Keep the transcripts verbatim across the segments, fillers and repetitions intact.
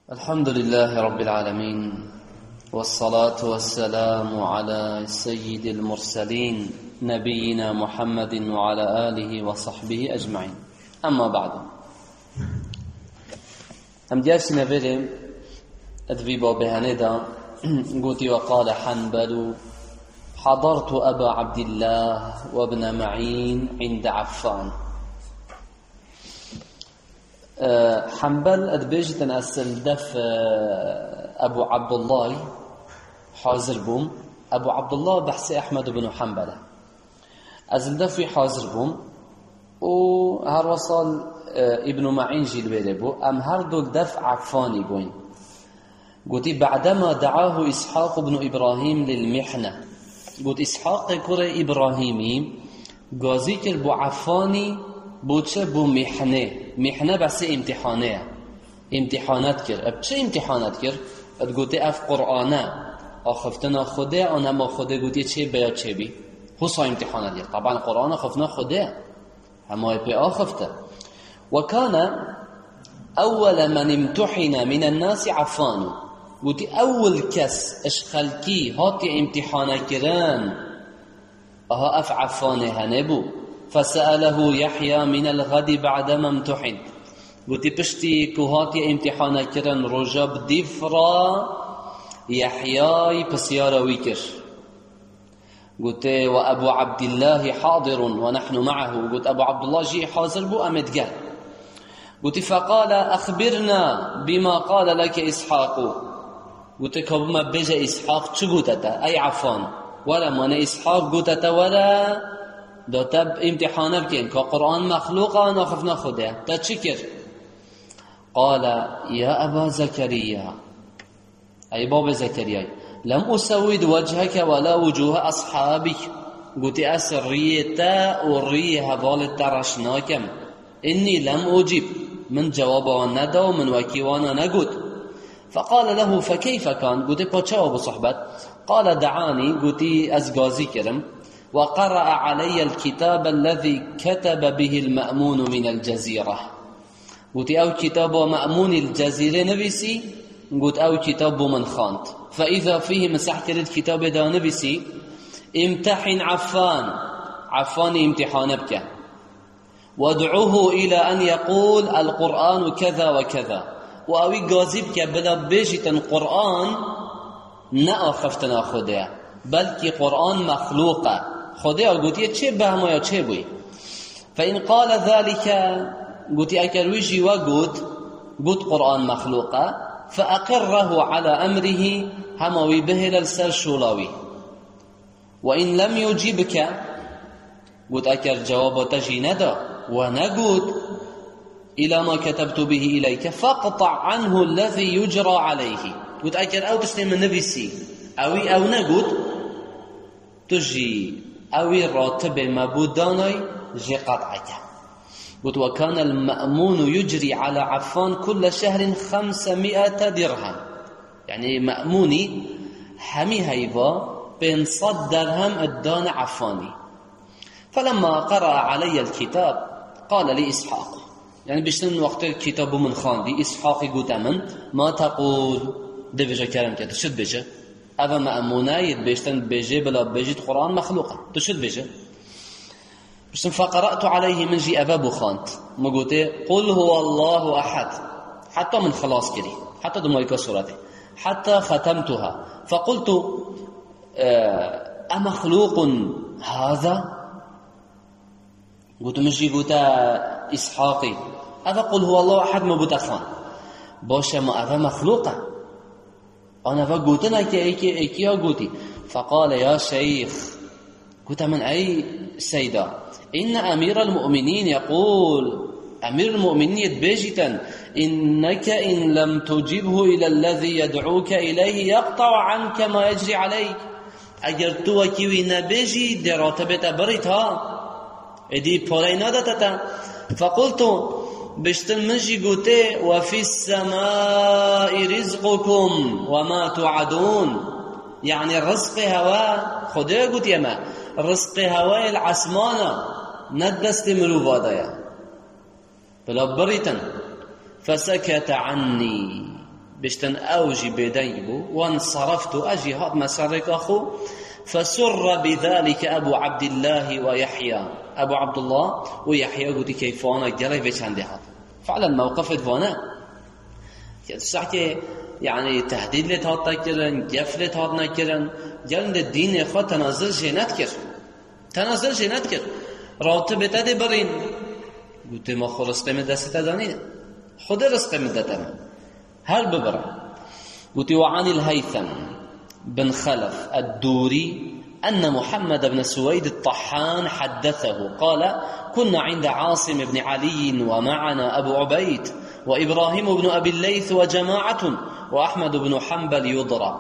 الحمد لله رب العالمين والصلاة والسلام على سيد المرسلين نبينا محمد وعلى آله وصحبه أجمعين. أما بعد، أم جالس نبرم أدبي بابهندا قلت وقال حنبل حضرت أبا عبد الله وابن معين عند عفان. حنبل أدبيجتن أسل دف أبو عبد الله حاضر بوم. أبو عبد الله بحسي أحمد بن حنبل أزل دفي حاضر بوم وهر وصل ابن معين جيل بيربو أم هر دول دف عفاني بوين. قلت بعدما دعاه إسحاق بن إبراهيم للمحنة، قلت إسحاق كرة إبراهيمي قازيك البو عفاني بوچه بو محنه. محنه بس امتحانه، امتحانات کر. اب چه امتحانات کر؟ اد گوته اف قرآنه آخفتنا خوده آنها ما خوده گوته چه بیا چه بی حسا امتحانات کر. طبعا قرآن آخفتنا خوده اما بی آخفته. وكان اول من امتحن من الناس عفان. گوته اول کس اشخلکی هاتی امتحانه کرن اها اف عفانه هنبو. فسأله يحيى من الغد بعدما امتحن. قلت بشتي كوهاتي امتحانا كرن رجب دفرا يحيى بسيارة ويكر. قلت وأبو عبد الله حاضر ونحن معه. قلت أبو عبد الله جي حاضر بو أمد قال. قلت فقال أخبرنا بما قال لك إسحاق. قلت كبما بجا إسحاق شو قلت أي عفان ولا من إسحاق قلت ولا دو تب امتحانه بكين كقرآن مخلوقه ناخفنا خوده تا چكر؟ قال يا أبا زكريا أي باب زكريا لم أسود وجهك ولا وجوه أصحابك. قلت أسر ريتا وريه هبال الترشناكم إني لم أجيب من جوابه ندى ومن وكيوانا نقود. فقال له فكيف كان؟ قلت بچاو بصحبت. قال دعاني قلت أزغازي كرم وقرأ علي الكتاب الذي كتب به المأمون من الجزيرة. قلت أو كتاب مأمون الجزيرة نبسي. قلت أو كتاب من خانت. فإذا فيه مسحت الكتاب دا نبسي امتحن عفان. عفان امتحان بك وادعوه إلى أن يقول القرآن كذا وكذا. وأوي قازبك بلا بيجة القرآن نأخفتنا خده بلكي قرآن مخلوقه. خدا قلت چه بهما یا چه بوی؟ فإن قال ذلك قلت أكرويجي وقلت قلت قرآن مخلوقه فأقره على أمره هموي به للسر شولاوي. وإن لم يجيبك قلت أكر جواب تجي ندا ونقلت إلى ما كتبت به إليك فاقطع عنه الذي يجرى عليه. قلت أكر أو تسلم النبي أوي أو نقلت تجي أوي راتب مبوداني جي قطعك. قلت وكان المأمون يجري على عفان كل شهر خمسمائة درهم. يعني مأموني همي هيبا بين صد درهم الدان عفاني. فلما قرأ علي الكتاب قال لي إسحاق، يعني بشتن وقت الكتاب من خاندي إسحاق قلت من ما تقول ده بجا كلام كده شد بجا أبا مأمونة يتبشتن بيجي بلا بيجي قرآن مخلوقة تشد بيجي بشتن. فقرأت عليه من جي أبا بخانت ما قلت قل هو الله أحد حتى من خلاص كري حتى دمائك سورته حتى ختمتها. فقلت أمخلوق هذا؟ قلت مجي قلت إسحاقي أبا قل هو الله أحد ما بتخان باشا ما أبا مخلوقة أنا فقلتنا كي أيكي قلتي. فقال يا شيخ قلت من أي سيدة؟ إن أمير المؤمنين يقول أمير المؤمنين يتبجتا إنك إن لم تجيبه إلى الذي يدعوك إليه يقطع عنك ما يجري عليك. أجر تو كيوي نبجي دراتبت بريتها إدي بولينا دتتا. فقلت بشتن منجي قوتي وفي السماء رزقكم وما توعدون. يعني الرزق هوا خدا قوت يما رزق هوا العسمانة ندست ملوفا دايا بلا بريتن. فسكت عني بشتن اوجي بديبو وانصرفت اجي هاد مسارك اخو فسر بذلك ابو عبد الله ويحيى ابو عبد الله ويحيى قلت كيف انا جري في چنده هاد فعلا موقف وانا صحكي يعني تهديد لتهات نكرن جف لتهات نكرن جلد الدين اخوة تنازل جنات كر تنازل جنات كر راتب تده برين قلت ما خو رستم دست دانين خود رستم دتم هل ببرم قلت وعن الهيثم بن خلف الدوري أن محمد بن سويد الطحان حدثه قال كنا عند عاصم بن علي ومعنا أبو عبيد وإبراهيم بن أبي الليث وجماعة وأحمد بن حنبل يضرب.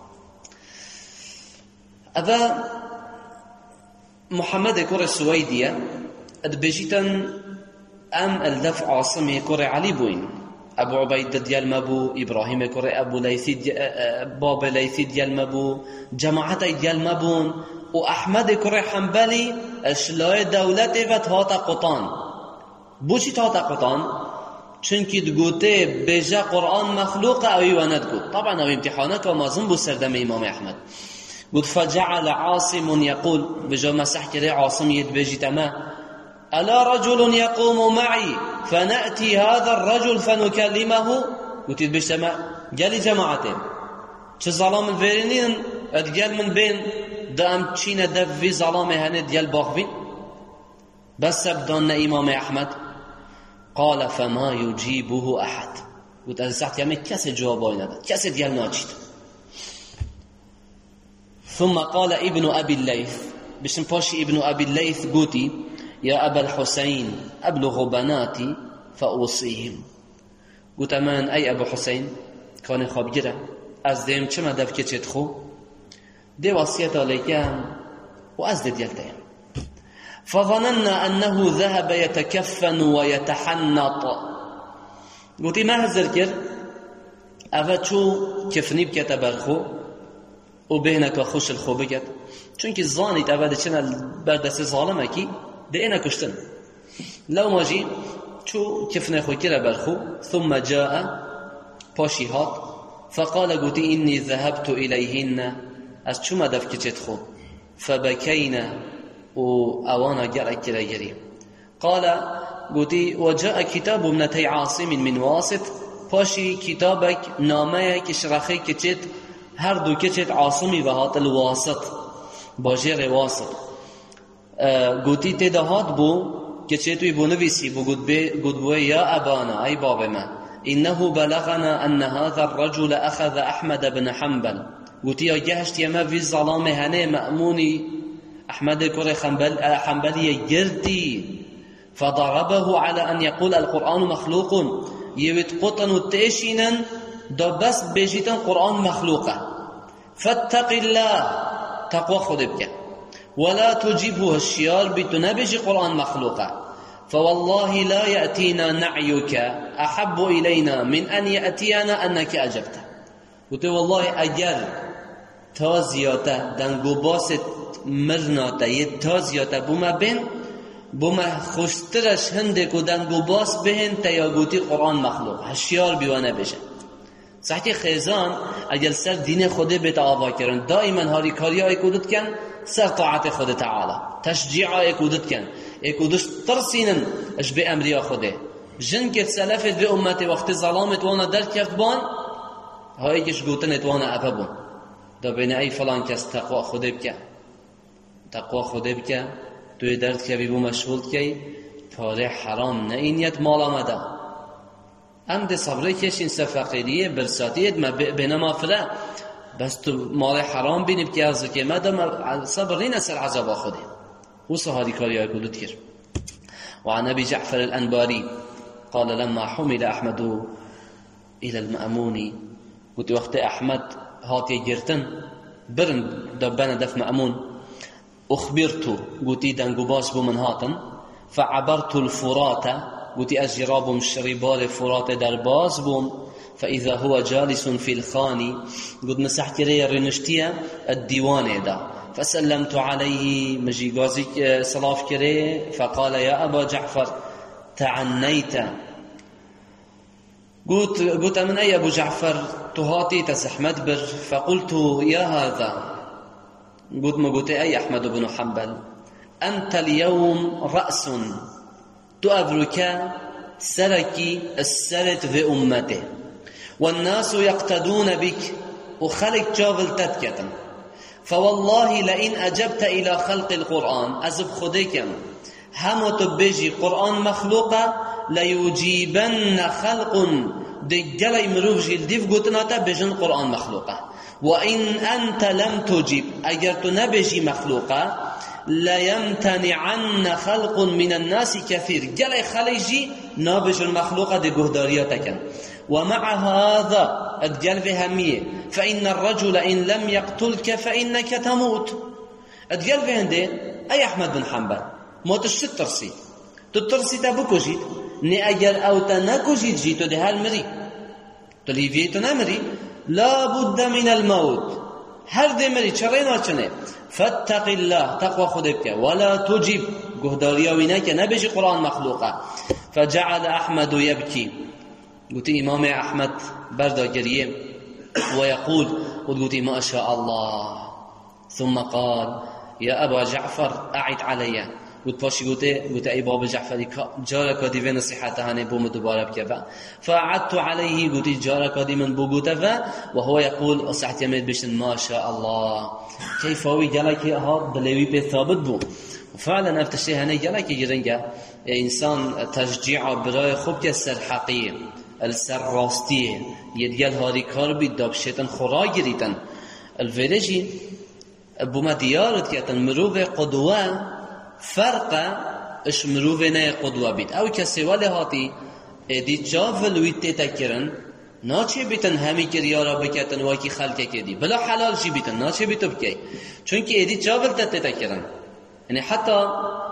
هذا محمد كور السويدية أدبجيتا أم الدفع عاصم كور علي بوين أبو عبيد ديال مبو إبراهيم كور أبو ليث باب ليث ديال مبو جماعة ديال مبون وأحمد كور حنبلي أشلاء دولة فتهات قطان بوشي تهات قطان چونکی دگوته بجا قرآن مخلوق اوی و ندگوت طبعا اوی امتحانه که مازم بو سردم امام احمد قلت فجعل عاصم يقول بجا مسح كده عاصم يتبجي تمام ألا رجل يقوم معي فنأتي هذا الرجل فنكلمه قلت يتبجي تمام جالي جماعتين چه ظلام الفيرينين ادقال من بين دام چين دف في ظلام هنه ديال باخبين بس ابدان امام احمد قال فما يجيبه احد قلت از ساعت یمه کسی جوابای نداد کسی دیگر ناچید ثم قال ابن ابي الليث بشن پاشی ابن ابي الليث قوتي يا ابا الحسين ابلغ بناتي فاوصيهم قلت من ای ابو حسين کان خواب گیره از دیم چه مدف که چت خو دی وصیت علیکم و از دی دیلتیم فظننا أنه ذهب يتكفن ويتحنط قلت ما هزر كر أفتشو كفني بكت برخو وبينك خوش الخو بكت چونك الظاني تأبدا چنا بردس ظالمه كي دينا كشتن لو ما جي شو كفني خو كر برخو ثم جاء باشيهات فقال قلت إني ذهبت إليهن از چو مدف كتت خو فبكينا وأوانا جرى كريجري قال قلتي وجاء كتاب ابنتي عاصم من واسط باشي كتابك نامه كشرخي كتت هر دو كتت عاصمي وهات الواسط باجر واسط قلتي تدهات بو كتتوي بو نفسي بو قد بو يا أبانا أي باب ما إنه بلغنا أن هذا الرجل أخذ أحمد بن حنبل قلتي يا جهشت يما في الظلام هنه مأموني أحمد كره حنبل حنبلي جردي فضربه على أن يقول القرآن مخلوق يوت قطن وتأشينا دا بس بيجيتن قرآن مخلوقة فاتق الله تقوى خدبك ولا تجيبه الشيار بتنبج قرآن مخلوقة فوالله لا يأتينا نعيك أحب إلينا من أن يأتينا أنك أجبت قلت والله أجل تازياته دنگو باست مرناته یه تازیاته بوما بین بوما خوشترش هنده که دنگو باس بهن تیاگوتی قرآن مخلوق هشیار بیوانه بشه صحتی خیزان اگر سر دین خوده بیت آوا کرن دائما هاری کاری های کودت کن سر طاعت خود تعالی تشجیع های کودت کن اکودش ترسینن اش به امریا خوده جن که سلفت به امت وقت ظلامت وانا در کرد بان هایی کش گوتنت وانا افا بون دا بین ای فلان کس تقوی خوده بکن تقوی خوده بکن توی درد که بیبو مشغول کی پاره حرام نه اینیت مال آمده هم ده صبره کش این سفقیریه برساتیت ما بینما فلا بس تو مال حرام بینی بکی ارزو که مدام صبرین اثر عذاب خوده و صحادی کاری های کلود کر وعن ابي جعفر الأنباري قال لما حمل أحمد إلى المأمون قلت وقت أحمد هاتي جرتن برن دبنا دف مأمون أخبرت قلت دنگو باس بو من هاتن فعبرت الفرات قلت أجراب مشربال فرات در باز بوم فإذا هو جالس في الخاني قلت مسحت لي رنشتيا الديوان دا فسلمت عليه مجي قازيك صلاف كري فقال يا أبا جعفر تعنيت قلت قلت من أي أبو جعفر تهاتي تزحمت بر فقلت يا هذا قلت ما قلت أي أحمد بن حنبل أنت اليوم رأس تؤبرك سركي السرت في أمته والناس يقتدون بك وخلق جاول تتكتن فوالله لئن أجبت إلى خلق القرآن أزب خديكم هم تبجي قرآن مخلوقة ليجيبن خلق دجال مروف جلديف قلتنا بجن قرآن مخلوقة وإن أنت لم تجيب أجر تنبجي مخلوقة ليمتنعن خلق من الناس كثير جل خليجي نابج المخلوقة دي قهدارياتك ومع هذا الجل فهمية فإن الرجل إن لم يقتلك فإنك تموت الجل فهندي أي أحمد بن حنبل ما تشت ترسي تترسي تبكو جيت ني أجر أو تنكو جيت جيتو دي هالمري تليفيتو نمري لا بد من الموت هر دي مري چرين وچنه فاتق الله تقوى خدك ولا تجيب قهداريا وينك نبجي قرآن مخلوقة فجعل أحمد يبكي قلت إمام أحمد بردا قريم ويقول قلت ما شاء الله ثم قال يا أبا جعفر أعد علي قلت باشي قلت قلت أي بابا جعفر جارك دي في نصيحتها نبوم دوباره بكفا فأعدت عليه قلت جارك دي من بوقوتها وهو يقول أصحت يميت بشن ما شاء الله كيف هو جالك هاد بلوي بثابت بو وفعلا افتشي هني جالك يرنجا إنسان تشجيع برای خوب كسر حقية السر راستيه يديال هاري كار بي دابشتن خورا گريتن الفيرجي بوما ديارت كتن مروف قدوة فرق اش مروف نه قدوة بيت او كسي والي هاتي ادي جافل ويت تكرن ناچه بیتن همی کریارا بکتن واکی خلقه کدی بلا حلال چی بیتن ناچه بیتو بکی چون که ایدی جابل تته کرن یعنی حتی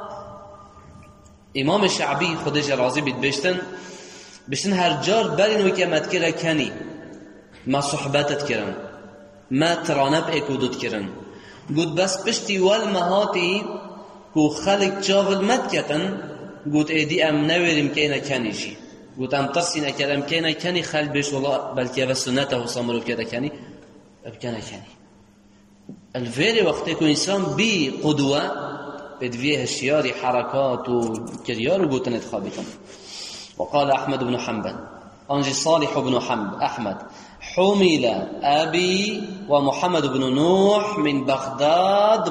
امام شعبی خودش راضی بیت بشتن بشتن هر جار برین وکی امت کرا کنی ما صحبتت کرن ما ترانب اکودت کرن گود بس پشتی والمهاتی کو خلق جابل مد کتن گود ایدی ام نویریم که اینا کنی جی قلت أم ترسينا كلام كنا كني خال بيش والله بل كيف سنته وصمروا كذا كني أبكنا كني الفيري وقت يكون إنسان بقدوة بدفيه الشياري حركات وكريار وقلت نتخابطا وقال أحمد بن حنبل أنجي صالح بن حنبل أحمد حمل أبي ومحمد بن نوح من بغداد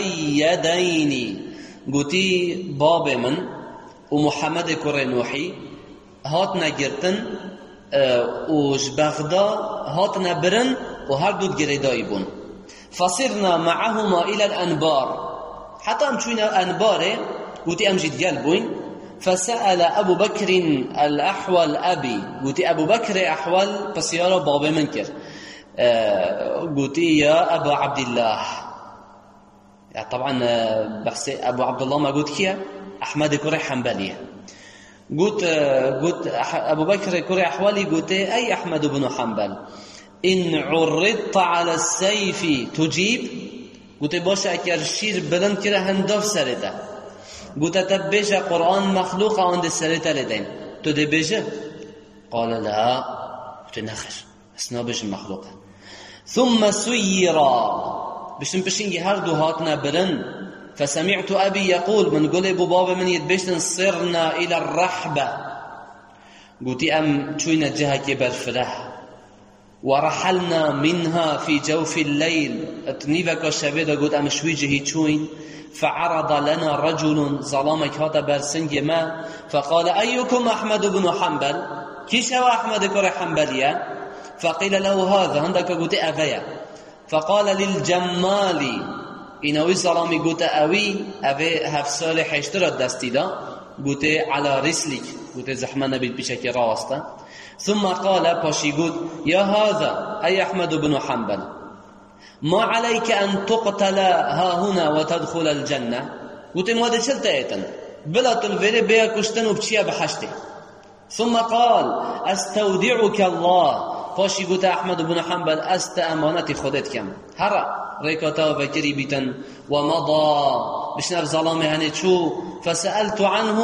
مقيدين قلتي باب من ومحمد كر نوحي هات نگرتن وش بغداد هات نبرن و هر دو گریدایی بون فصرنا معهما الى الانبار حتى ام چوین انباره گوتی ام جید گل بوین فسأل ابو بكر الاحول ابي گوتی ابو بكر احول پسیارا باب من کرد گوتی یا ابا عبدالله يعني طبعا بحث ابو عبد الله ما قلت كيا احمد كري حنبليه قلت قلت ابو بكر كري احوالي قلت اي احمد بن حنبل ان عرضت على السيف تجيب قلت باش اگر شیر بلند كره هنداف سرته قلت تبجه قرآن مخلوق عند سرته لدين تو دي بجه قال لا قلت نخر اسنا بجه مخلوقه ثم سيرا بشن بشن هر دو هاتنا برن فسمعت أبي يقول من قول ابو بابا من يدبشتن صرنا إلى الرحبة قلت أم شوينا جهك برفره ورحلنا منها في جوف الليل اتنيفك الشبيدة قلت أم شوي جهي شوين فعرض لنا رجل ظلامك هذا برسنج ما فقال أيكم أحمد بن حنبل كيش هو أحمد كر حنبلية فقيل له هذا عندك قلت أبيا فقال للجمال اینوی سلامی گوته اوی اوی هفت سال حشتر دستی دا گوته على رسلیک گوته زحمه نبید پیشه که راسته ثم قال پاشی گوت یا هذا ای احمد بن حنبل ما عليك ان تقتل ها هنا وتدخل الجنه گوته ما ده چلتا ایتن بلا تلویره بیا کشتن و بچیا بحشته ثم قال استودعك الله پاشی گوته احمد بن حنبل است امانت خودت کم هر ريكاتا وكري بيتن ومضى بشنب ظلامه هني شو فسألت عنه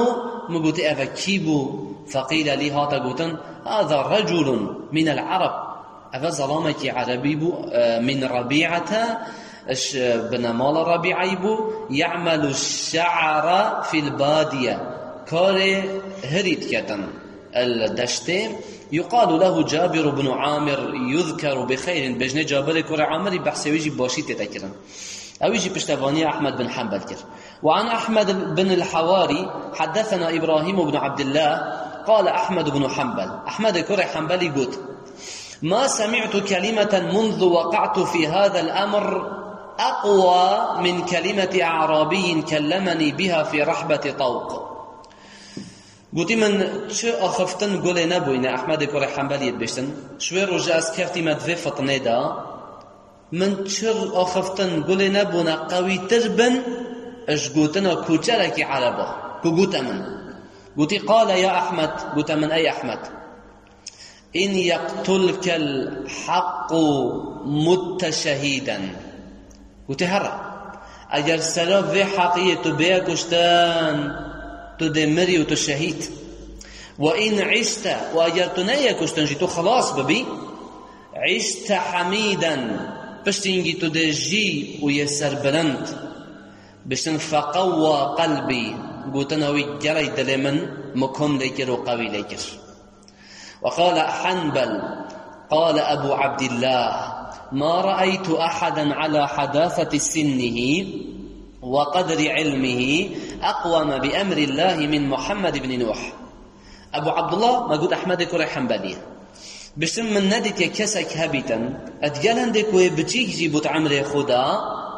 مقوتي أفا كيبو فقيل لي هاتا قوتن هذا رجل من العرب أفا ظلامك عربي بو من ربيعة بن مال ربيعي بو يعمل الشعر في البادية كاري هريد كتن الدشتي يقال له جابر بن عامر يذكر بخير بجنة جابر كور عامر بحسويجي باشي تتكرن أويجي بشتفاني أحمد بن حنبل كر. وعن أحمد بن الحواري حدثنا إبراهيم بن عبد الله قال أحمد بن حنبل أحمد كور حنبلي قلت ما سمعت كلمة منذ وقعت في هذا الأمر أقوى من كلمة أعرابي كلمني بها في رحبة طوق. قلت من شو أخفتن قولي نبوين أحمد كور حنبلي بشتن شوي رجاز كفتي مدفي فطني دا من شر أخفتن قولي نبونا قوي تربن اش قلتنا كوچلك عربا كو قلت من قلت قال يا أحمد قلت من أي أحمد إن يقتلك الحق مت شهيدا قلت هرا اگر سلام في حقية بيا كشتان تدمري وتشهيد وإن عشت وأجر تنيا كشتان جيتو خلاص ببي عشت حميدا بشتنجي تدجي ويسر بلند بشتن فقوى قلبي قوتناوي جري دلمن مكم ليكر وقوي ليكر. وقال حنبل قال أبو عبد الله ما رأيت أحدا على حداثة سنه وقدر علمه أقوم بأمر الله من محمد بن نوح. أبو عبد الله ما قلت أحمد كوري حنبلية بشتم من ندت يكسك هبتا أتقال عندك ويبتيك جيبوت عمري خدا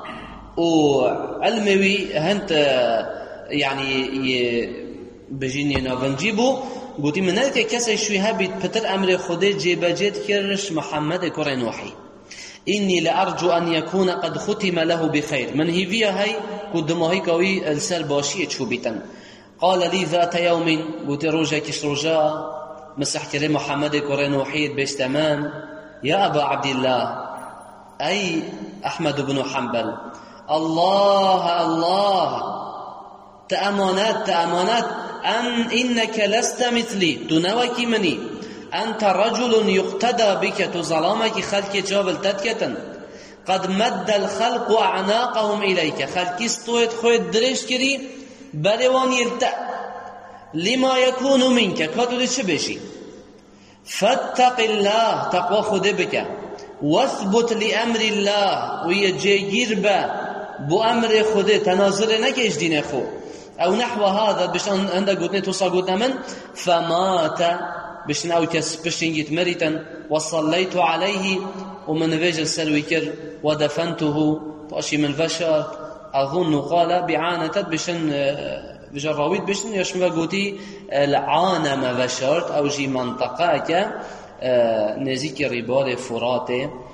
وعلمي هنت يعني بجيني نافن جيبو قلت من ندت يكسك شوي هبت بتر أمري خدا جيبا جيت كرش محمد كوري نوحي إني لأرجو أن يكون قد ختم له بخير من هي فيها هاي قدمه هي كوي السر باشية شوبيتا. قال لي ذات يوم قلت روجا كش رجاء مسح كريم محمد كورين وحيد بيش تمام يا أبا عبد الله أي أحمد بن حنبل الله الله تأمانات تأمانات أن إنك لست مثلي تنوك مني أنت رجل يقتدى بك تظلامك خلق جابل تتكتن قد مد الخلق أعناقهم إليك خلق استويت خويت دريش كري بلوان يلتأ لما يكون منك كاتو دي شبشي فاتق الله تقوى خود بك واثبت لأمر الله ويجيجير با بأمر خود تناظر نكيش دين خو أو نحو هذا بش عندك قلتني توصى قلتنا من فمات بشن أو كسبشن يتمرتا وصليت عليه ومن فيجل سلوكر ودفنته فأشي من فشر أظن قال بعانة بشن بجراويد بشن يشمل قوتي العانم فشرت أو جي منطقة نزيك ربال فرات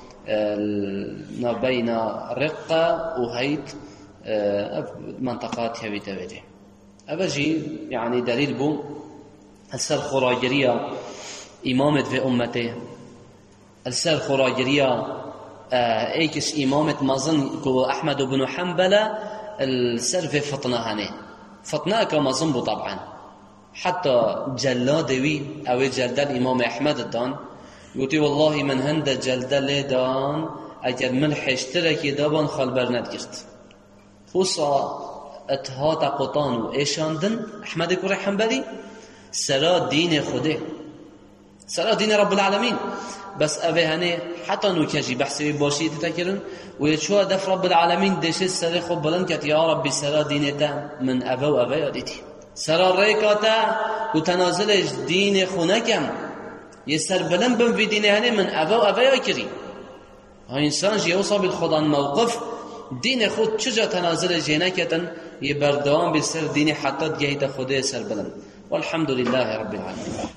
بين رقة وهيت منطقات هذه توجه أبجي يعني دليل بو السر خراجرية إمامة في أمته السر خراجرية ايكش إمامة مازن كو أحمد بن حنبل السر في فطنة هني فطنة كمازن بو طبعا حتى جلادوي أو جلد الإمام أحمد الدان يقولي والله من هند جلد لدان أجل ملح اشتركي دابان خالبر ندگرت خصا اتهات قطان و ایشاندن أحمد كوري حنبلي سرا دين خوده سرا دين رب العالمين بس أبي هني حتى نوكجي بحسي باشي تتكرن ويشوى دف رب العالمين ديش السري خب بلن كت يا ربي سرا دينتا من أبا وأبا يديتي سرا ريكاتا وتنازلش دين خونكم يسر بلن بن في دين هني من أبا وأبا يكري هاي إنسان جي يوصى بالخضا موقف دين خود چجا تنازل جينكتن يبردوان بسر دين حتى جهيت خده سر بلن والحمد لله رب العالمين.